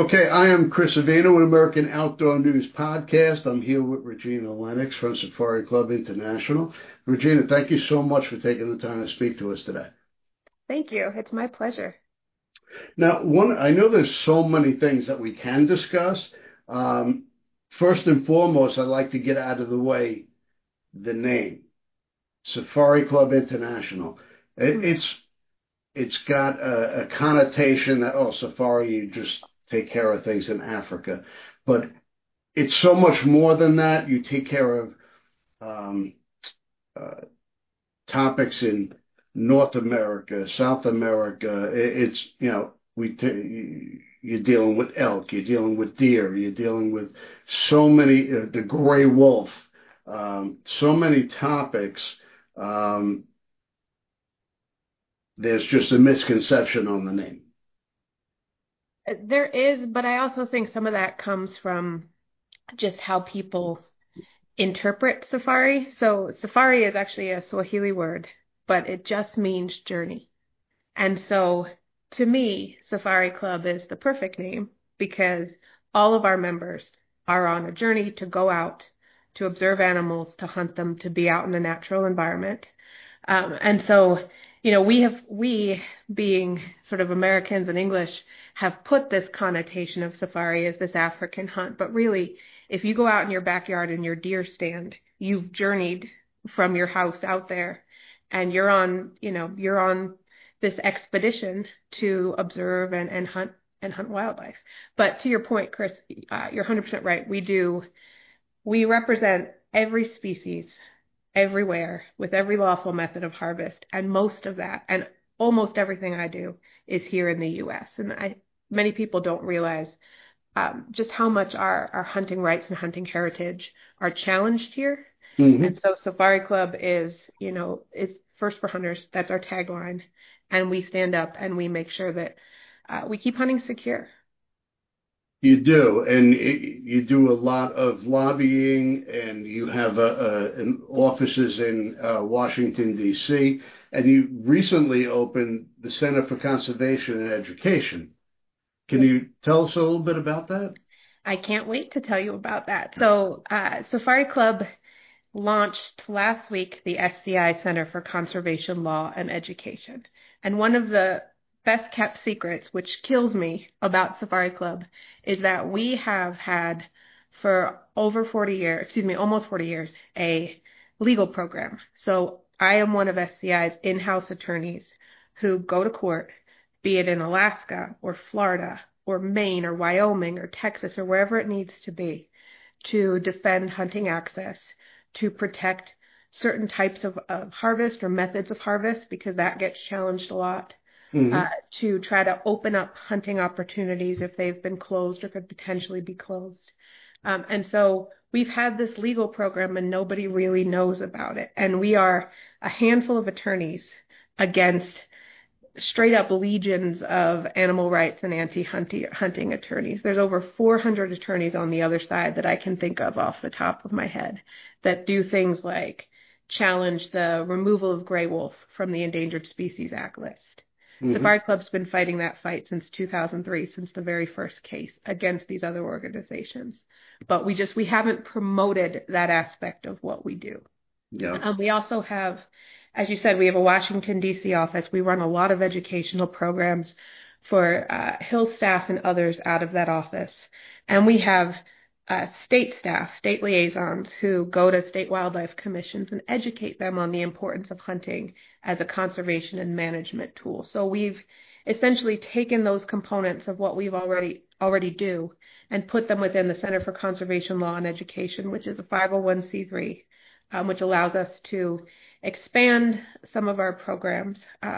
Okay, I am Chris Avena with American Outdoor News Podcast. I'm here with Regina Lennox from Safari Club International. Regina, thank you so much for taking the time to speak to us today. Thank you. It's my pleasure. Now, I know there's so many things that we can discuss. Um, First and foremost, I'd like to get out of the way the name, Safari Club International. Hmm. It's got a connotation that, oh, safari, you just take care of things in Africa. But it's so much more than that. You take care of um, uh, topics in North America, South America. It's, you're dealing with elk, you're dealing with deer, you're dealing with so many, the gray wolf, so many topics. Um, there's just a misconception on the name. There is, but I also think some of that comes from just how people interpret safari. So safari is actually a Swahili word, but it just means journey. And so to me, Safari Club is the perfect name because all of our members are on a journey to go out, to observe animals, to hunt them, to be out in the natural environment. And so, we being sort of Americans and English have put this connotation of safari as this African hunt. But really, if you go out in your backyard in your deer stand, you've journeyed from your house out there and you're on this expedition to observe and hunt wildlife. But to your point, Chris, you're 100% right. We represent every species everywhere with every lawful method of harvest. And most of that, and almost everything I do, is here in the US. And many people don't realize just how much our hunting rights and hunting heritage are challenged here. Hmm. And so Safari Club is first for hunters. That's our tagline. And we stand up and we make sure that we keep hunting secure. You do, and you do a lot of lobbying, and you have offices in Washington, D.C., and you recently opened the Center for Conservation and Education. Can you tell us a little bit about that? I can't wait to tell you about that. So, Safari Club launched last week the SCI Center for Conservation Law and Education. And one of the best kept secrets, which kills me about Safari Club, is that we have had for over 40 years, excuse me, almost 40 years, a legal program. So I am one of SCI's in-house attorneys who go to court, be it in Alaska or Florida or Maine or Wyoming or Texas or wherever it needs to be to defend hunting access, to protect certain types of harvest or methods of harvest, because that gets challenged a lot, uh, Hmm. to try to open up hunting opportunities if they've been closed or could potentially be closed. And so we've had this legal program and nobody really knows about it. And we are a handful of attorneys against straight up legions of animal rights and anti-hunting attorneys. There's over 400 attorneys on the other side that I can think of off the top of my head that do things like challenge the removal of gray wolf from the Endangered Species Act list. Hmm. Safari Club's been fighting that fight since 2003, since the very first case against these other organizations. But we haven't promoted that aspect of what we do. Yeah. We also have, as you said, we have a Washington, D.C. office. We run a lot of educational programs for Hill staff and others out of that office. And we have state staff, state liaisons who go to state wildlife commissions and educate them on the importance of hunting as a conservation and management tool. So we've essentially taken those components of what we've already do and put them within the Center for Conservation Law and Education, which is a 501(c)(3), which allows us to expand some of our programs,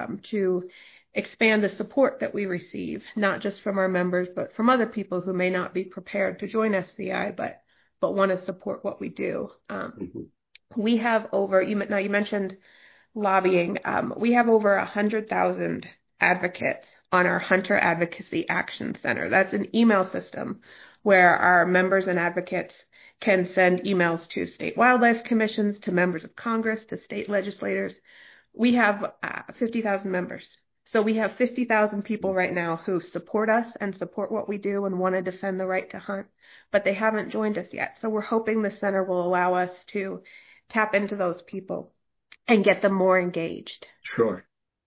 to expand the support that we receive, not just from our members, but from other people who may not be prepared to join SCI, but want to support what we do. Hmm. We have now you mentioned lobbying. We have over 100,000 advocates on our Hunter Advocacy Action Center. That's an email system where our members and advocates can send emails to state wildlife commissions, to members of Congress, to state legislators. We have 50,000 members. So we have 50,000 people right now who support us and support what we do and want to defend the right to hunt, but they haven't joined us yet. So we're hoping the center will allow us to tap into those people and get them more engaged. Sure.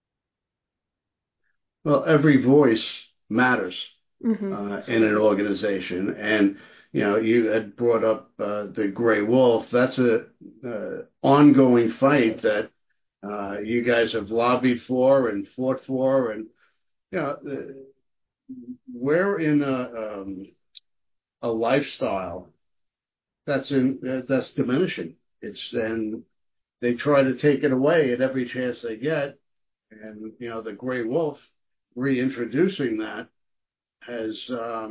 Well, every voice matters in an organization. And, you had brought up the gray wolf. That's a ongoing fight that you guys have lobbied for and fought for. And, you know, we're in a lifestyle that's diminishing. And they try to take it away at every chance they get. And, the gray wolf, reintroducing that has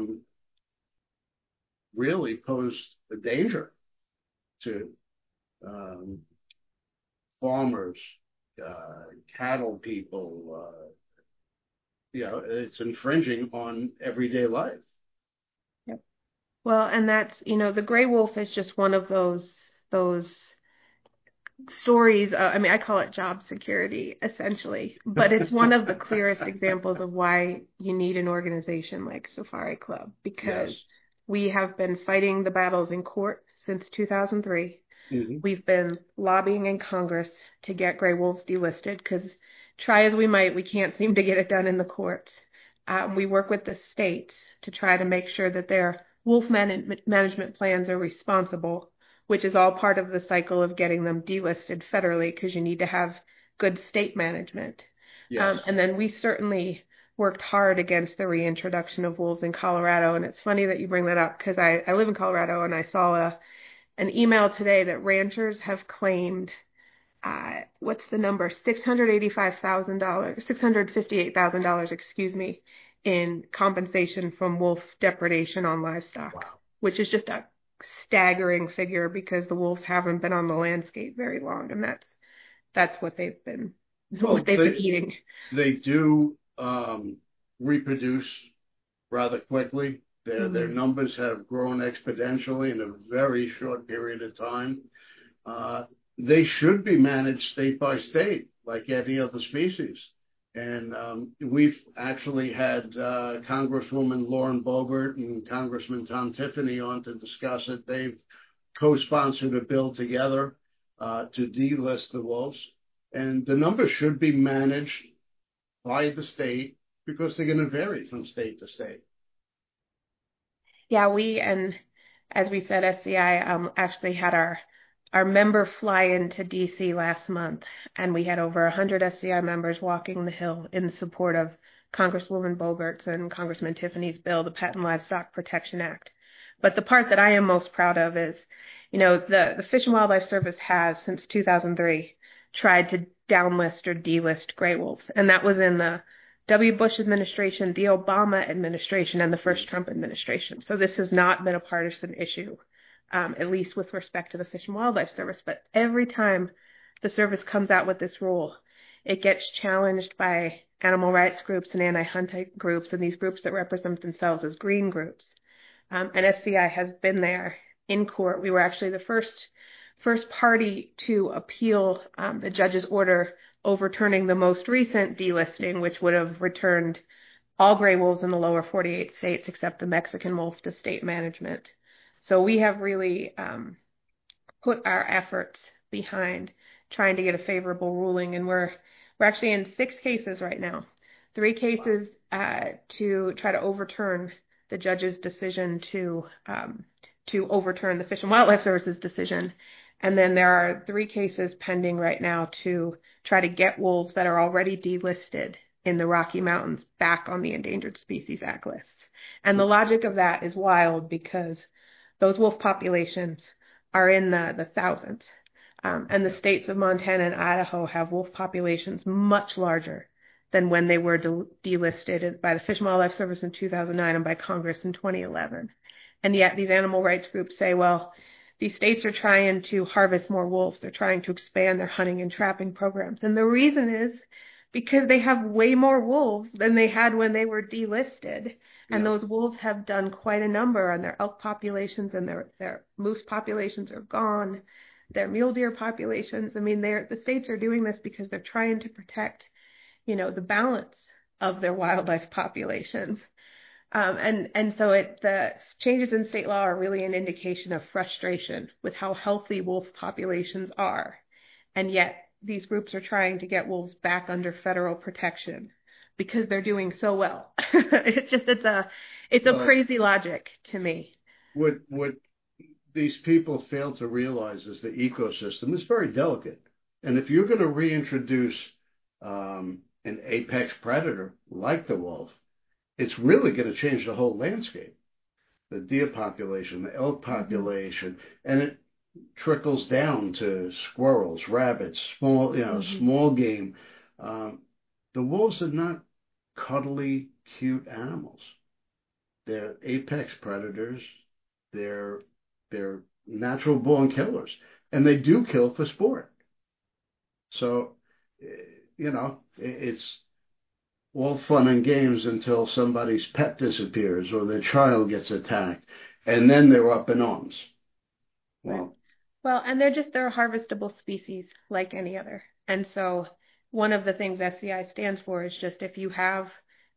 really posed a danger to um, farmers, cattle people. It's infringing on everyday life. Yep. Well, and that's, the gray wolf is just one of those stories. I mean, I call it job security, essentially, but it's one of the clearest examples of why you need an organization like Safari Club, because Yes. we have been fighting the battles in court since 2003. Mm-hmm. We've been lobbying in Congress to get gray wolves delisted because try as we might, we can't seem to get it done in the courts. We work with the states to try to make sure that their wolf management plans are responsible, which is all part of the cycle of getting them delisted federally because you need to have good state management. Yes. And then we certainly worked hard against the reintroduction of wolves in Colorado. And it's funny that you bring that up because I live in Colorado and I saw an email today that ranchers have claimed, what's the number? $658,000, excuse me, in compensation from wolf depredation on livestock, Wow. which is just a staggering figure because the wolves haven't been on the landscape very long, and that's what they've been eating. They do reproduce rather quickly. Their numbers have grown exponentially in a very short period of time. They should be managed state by state, like any other species. And we've actually had Congresswoman Lauren Boebert and Congressman Tom Tiffany on to discuss it. They've co-sponsored a bill together to delist the wolves. And the numbers should be managed by the state because they're going to vary from state to state. Yeah, and as we said, SCI actually had our member fly into DC last month, and we had over 100 SCI members walking the Hill in support of Congresswoman Boebert's and Congressman Tiffany's bill, the Pet and Livestock Protection Act. But the part that I am most proud of is, the Fish and Wildlife Service has, since 2003, tried to downlist or delist gray wolves, and that was in the W. Bush administration, the Obama administration, and the first Trump administration. So this has not been a partisan issue, at least with respect to the Fish and Wildlife Service. But every time the service comes out with this rule, it gets challenged by animal rights groups and anti-hunting groups and these groups that represent themselves as green groups. And SCI has been there in court. We were actually the first party to appeal the judge's order overturning the most recent delisting, which would have returned all gray wolves in the lower 48 states except the Mexican wolf to state management. So we have really put our efforts behind trying to get a favorable ruling, and we're actually in 6 cases right now. 3 cases to try to overturn the judge's decision to overturn the Fish and Wildlife Service's decision. And then there are 3 cases pending right now to try to get wolves that are already delisted in the Rocky Mountains back on the Endangered Species Act lists. And the logic of that is wild because those wolf populations are in the thousands. And the states of Montana and Idaho have wolf populations much larger than when they were delisted by the Fish and Wildlife Service in 2009 and by Congress in 2011. And yet these animal rights groups say, well, these states are trying to harvest more wolves. They're trying to expand their hunting and trapping programs. And the reason is because they have way more wolves than they had when they were delisted. And those wolves have done quite a number on their elk populations, and their moose populations are gone. Their mule deer populations. I mean, the states are doing this because they're trying to protect the balance of their wildlife populations. And so the changes in state law are really an indication of frustration with how healthy wolf populations are. And yet these groups are trying to get wolves back under federal protection because they're doing so well. It's a crazy logic to me. What these people fail to realize is the ecosystem is very delicate. And if you're going to reintroduce an apex predator like the wolf, it's really going to change the whole landscape. The deer population, the elk population, and it trickles down to squirrels, rabbits, small game. The wolves are not cuddly, cute animals. They're apex predators. They're natural born killers, and they do kill for sport. So, it's all fun and games until somebody's pet disappears or their child gets attacked, and then they're up in arms. Well, Well, and they're a harvestable species like any other. And so one of the things SCI stands for is just if you have,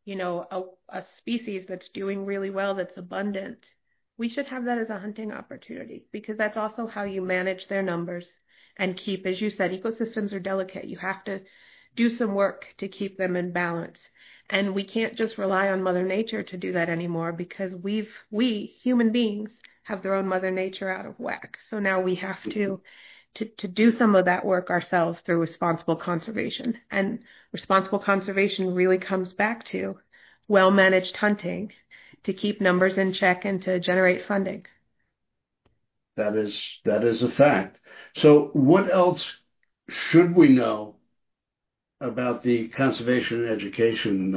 a species that's doing really well, that's abundant, we should have that as a hunting opportunity because that's also how you manage their numbers and keep, as you said, ecosystems are delicate. You have to do some work to keep them in balance. And we can't just rely on Mother Nature to do that anymore because we human beings have their own Mother Nature out of whack. So now we have to do some of that work ourselves through responsible conservation. And responsible conservation really comes back to well-managed hunting to keep numbers in check and to generate funding. that is a fact. So, what else should we know about the Conservation and Education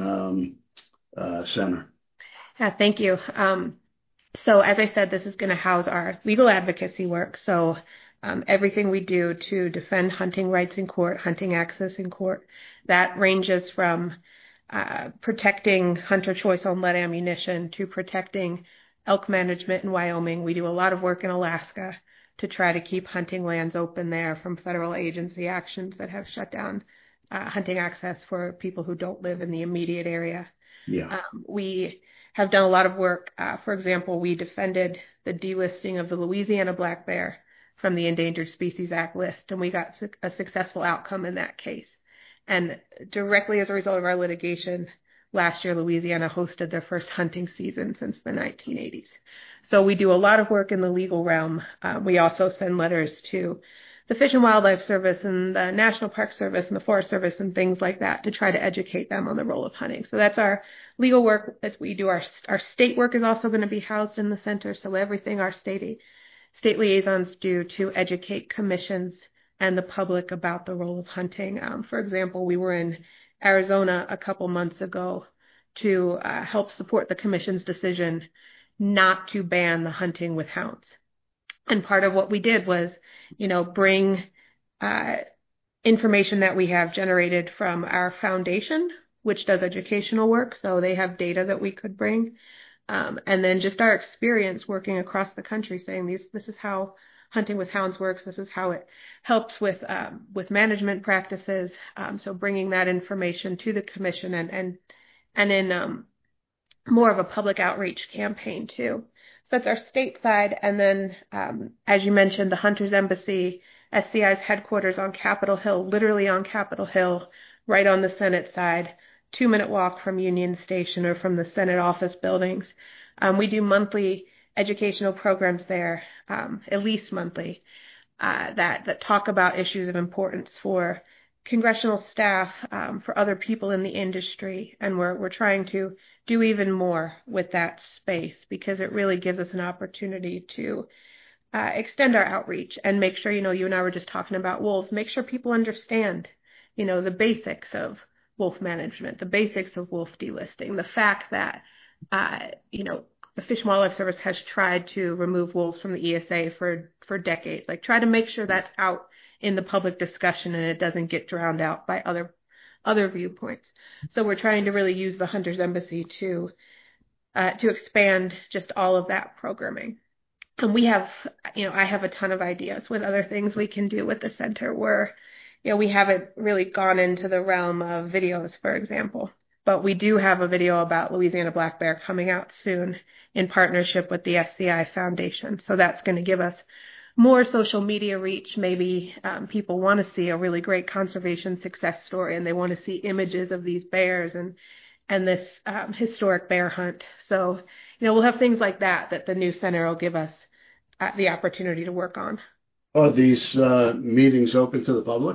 Center? Thank you. So as I said, this is going to house our legal advocacy work. So everything we do to defend hunting rights in court, hunting access in court, that ranges from protecting hunter choice on lead ammunition to protecting elk management in Wyoming. We do a lot of work in Alaska to try to keep hunting lands open there from federal agency actions that have shut down hunting access for people who don't live in the immediate area. Yeah. We have done a lot of work. For example, we defended the delisting of the Louisiana black bear from the Endangered Species Act list, and we got a successful outcome in that case. And directly as a result of our litigation, last year Louisiana hosted their first hunting season since the 1980s. So we do a lot of work in the legal realm. We also send letters to the Fish and Wildlife Service and the National Park Service and the Forest Service and things like that to try to educate them on the role of hunting. So that's our legal work that we do. Our state work is also going to be housed in the center. So everything our state liaisons do to educate commissions and the public about the role of hunting. For example, we were in Arizona a couple months ago to help support the commission's decision not to ban the hunting with hounds. And part of what we did was, bring information that we have generated from our foundation, which does educational work. So they have data that we could bring. And then just our experience working across the country saying this is how hunting with hounds works. This is how it helps with management practices. So bringing that information to the commission and in more of a public outreach campaign too. So that's our state side. And then, as you mentioned, the Hunters Embassy, SCI's headquarters on Capitol Hill, literally on Capitol Hill, right on the Senate side, 2-minute walk from Union Station or from the Senate office buildings. We do monthly educational programs there, at least monthly, that talk about issues of importance for congressional staff, for other people in the industry, and we're trying to do even more with that space because it really gives us an opportunity to extend our outreach and make sure, you and I were just talking about wolves, make sure people understand, the basics of wolf management, the basics of wolf delisting, the fact that, the Fish and Wildlife Service has tried to remove wolves from the ESA for decades, try to make sure that's out in the public discussion and it doesn't get drowned out by other viewpoints. So we're trying to really use the Hunters Embassy to expand just all of that programming. And we have, I have a ton of ideas with other things we can do with the center. We're we haven't really gone into the realm of videos, for example, but we do have a video about Louisiana black bear coming out soon in partnership with the SCI Foundation. So that's going to give us more social media reach. Maybe people want to see a really great conservation success story and they want to see images of these bears and this historic bear hunt. So, we'll have things like that the new center will give us the opportunity to work on. Are these meetings open to the public?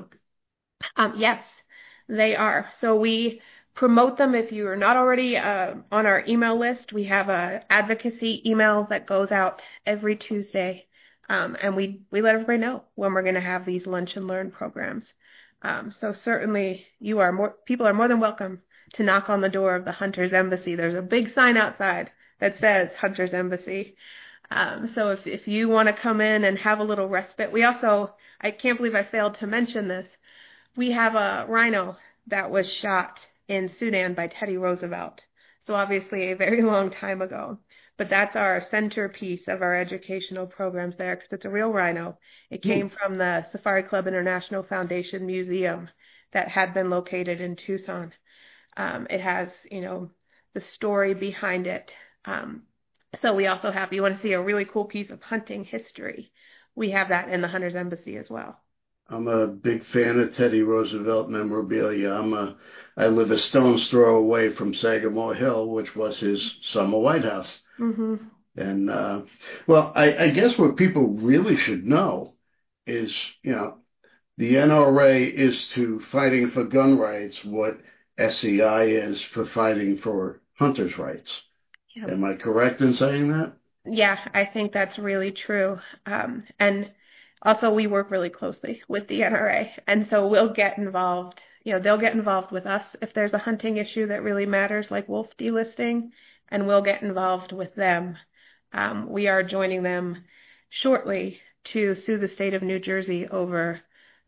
Yes, they are. So we promote them. If you are not already on our email list, we have a advocacy email that goes out every Tuesday. And we let everybody know when we're going to have these lunch and learn programs. So certainly people are more than welcome to knock on the door of the Hunter's Embassy. There's a big sign outside that says Hunter's Embassy. So if you want to come in and have a little respite, I can't believe I failed to mention this. We have a rhino that was shot in Sudan by Teddy Roosevelt. So obviously a very long time ago. But that's our centerpiece of our educational programs there because it's a real rhino. It came from the Safari Club International Foundation Museum that had been located in Tucson. It has, the story behind it. So we also have, you want to see a really cool piece of hunting history. We have that in the Hunter's Embassy as well. I'm a big fan of Teddy Roosevelt memorabilia. I live a stone's throw away from Sagamore Hill, which was his summer White House. Mm-hmm. And well, I guess what people really should know is, the NRA is to fighting for gun rights what SCI is for fighting for hunters' rights. Yep. Am I correct in saying that? Yeah, I think that's really true. And also we work really closely with the NRA. And so we'll get involved, they'll get involved with us if there's a hunting issue that really matters, like wolf delisting, and we'll get involved with them. We are joining them shortly to sue the state of New Jersey over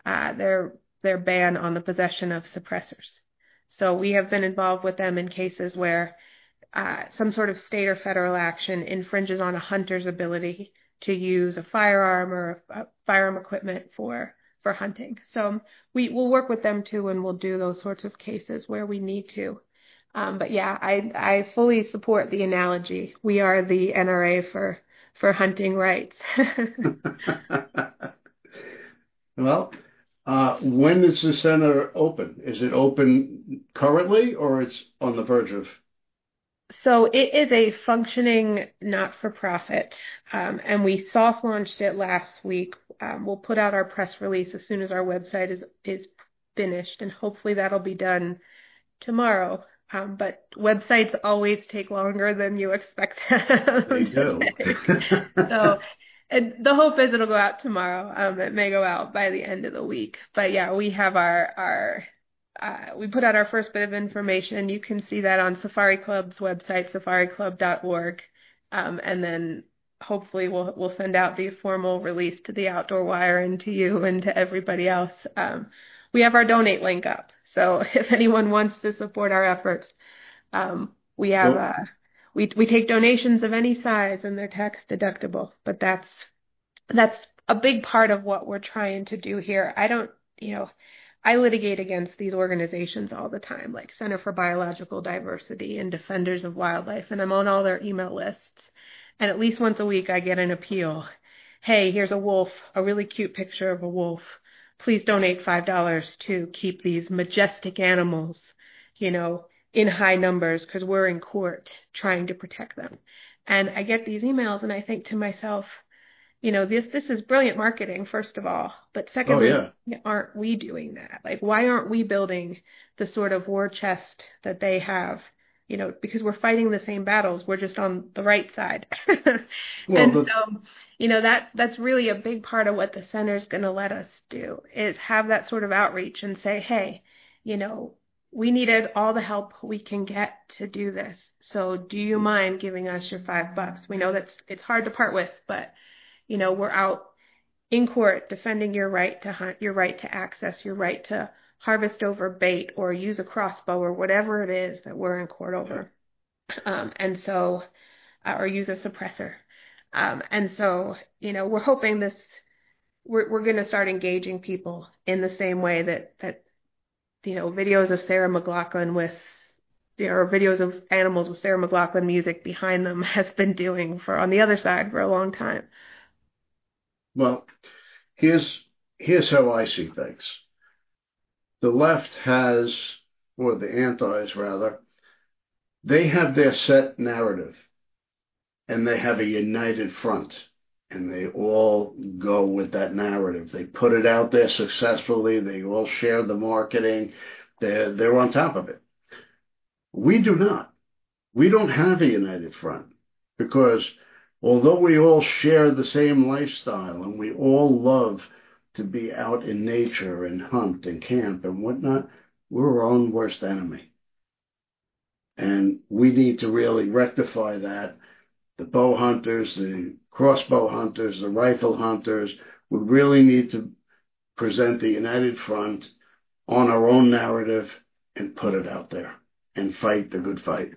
their ban on the possession of suppressors. So we have been involved with them in cases where some sort of state or federal action infringes on a hunter's ability to use a firearm or firearm equipment for hunting. So we will work with them too, and we'll do those sorts of cases where we need to. But yeah, I fully support the analogy. We are the NRA for hunting rights. Well, when is the center open? Is it open currently or it's on the verge of? So it is a functioning not-for-profit, and we soft launched it last week. We'll put out our press release as soon as our website is finished, and hopefully that'll be done tomorrow. But websites always take longer than you expect them They to do. take. So the hope is it'll go out tomorrow. It may go out by the end of the week. But yeah, we have we put out our first bit of information. You can see that on Safari Club's website, safariclub.org. And then hopefully we'll send out the formal release to the Outdoor Wire and to you and to everybody else. We have our donate link up. So if anyone wants to support our efforts, we have we take donations of any size and they're tax deductible. But that's a big part of what we're trying to do here. I litigate against these organizations all the time, like Center for Biological Diversity and Defenders of Wildlife, and I'm on all their email lists. And at least once a week I get an appeal. Hey, here's a wolf, a really cute picture of a wolf. Please donate $5 to keep these majestic animals, in high numbers because we're in court trying to protect them. And I get these emails and I think to myself, this is brilliant marketing, first of all. But secondly, aren't we doing that? Like, why aren't we building the sort of war chest that they have? Because we're fighting the same battles. We're just on the right side. That's really a big part of what the center's going to let us do is have that sort of outreach and say, hey, we needed all the help we can get to do this. So do you mind giving us your $5? We know it's hard to part with, but we're out in court defending your right to hunt, your right to access, your right to harvest over bait or use a crossbow or whatever it is that we're in court over. Or use a suppressor. We're hoping we're going to start engaging people in the same way that videos of Sarah McLachlan with or videos of animals with Sarah McLachlan music behind them has been doing for on the other side for a long time. Well, here's how I see things. The left has, or the antis rather, they have their set narrative and they have a united front and they all go with that narrative. They put it out there successfully. They all share the marketing. They're on top of it. We do not. We don't have a united front because although we all share the same lifestyle and we all love to be out in nature and hunt and camp and whatnot, we're our own worst enemy. And we need to really rectify that. The bow hunters, the crossbow hunters, the rifle hunters would really need to present the united front on our own narrative and put it out there and fight the good fight.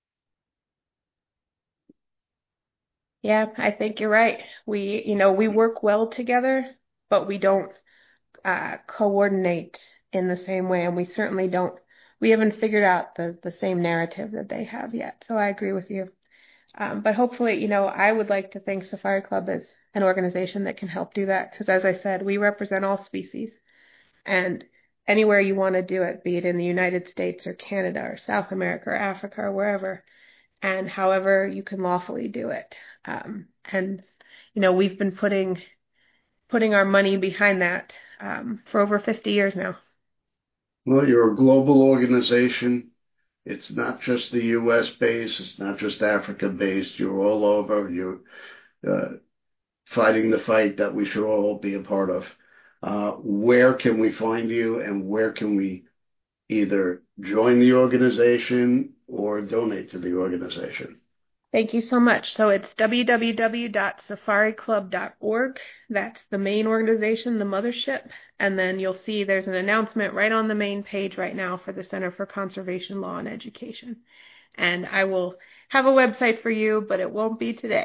Yeah, I think you're right. We work well together, but we don't coordinate in the same way, and we certainly don't. We haven't figured out the same narrative that they have yet. So I agree with you. But hopefully, I would like to think Safari Club is an organization that can help do that because, as I said, we represent all species, and anywhere you want to do it, be it in the United States or Canada or South America or Africa or wherever, and however you can lawfully do it. And we've been putting our money behind that for over 50 years now. Well, you're a global organization. It's not just the U.S. based. It's not just Africa based. You're all over. You're uh, fighting the fight that we should all be a part of. Where can we find you and where can we either join the organization or donate to the organization? Thank you so much. So it's www.safariclub.org. That's the main organization, the mothership. And then you'll see there's an announcement right on the main page right now for the Center for Conservation Law and Education. And I will have a website for you, but it won't be today.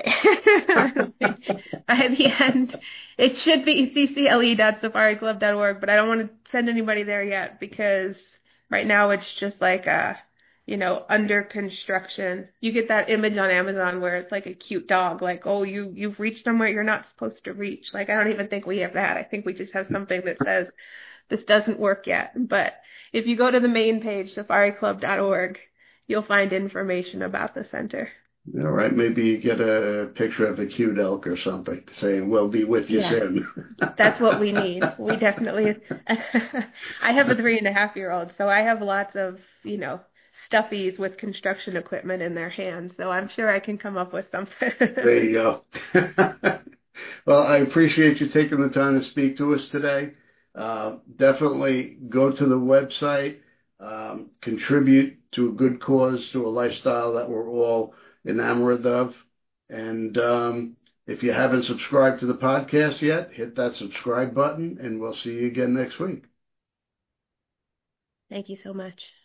By the end, it should be ccle.safariclub.org, but I don't want to send anybody there yet because right now it's just like under construction. You get that image on Amazon where it's like a cute dog, like, oh, you've reached somewhere you're not supposed to reach. Like, I don't even think we have that. I think we just have something that says this doesn't work yet. But if you go to the main page, safariclub.org, you'll find information about the center. All right, maybe you get a picture of a cute elk or something saying, we'll be with you soon. That's what we need. We definitely, I have a 3.5-year-old, so I have lots of, stuffies with construction equipment in their hands, so I'm sure I can come up with something. There you go. Well, I appreciate you taking the time to speak to us today. Definitely go to the website, contribute to a good cause, to a lifestyle that we're all enamored of. And if you haven't subscribed to the podcast yet, hit that subscribe button, and we'll see you again next week. Thank you so much.